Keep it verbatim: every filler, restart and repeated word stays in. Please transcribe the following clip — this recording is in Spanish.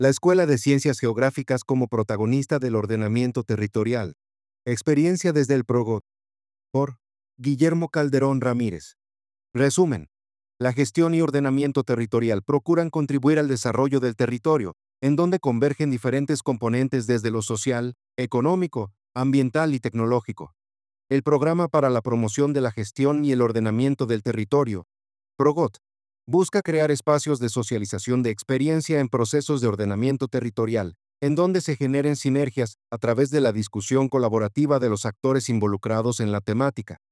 La Escuela de Ciencias Geográficas como protagonista del ordenamiento territorial. Experiencia desde el PROGOT. Por Guillermo Calderón Ramírez. Resumen. La gestión y ordenamiento territorial procuran contribuir al desarrollo del territorio, en donde convergen diferentes componentes desde lo social, económico, ambiental y tecnológico. El Programa para la Promoción de la Gestión y el Ordenamiento del Territorio, PROGOT, busca crear espacios de socialización de experiencia en procesos de ordenamiento territorial, en donde se generen sinergias a través de la discusión colaborativa de los actores involucrados en la temática.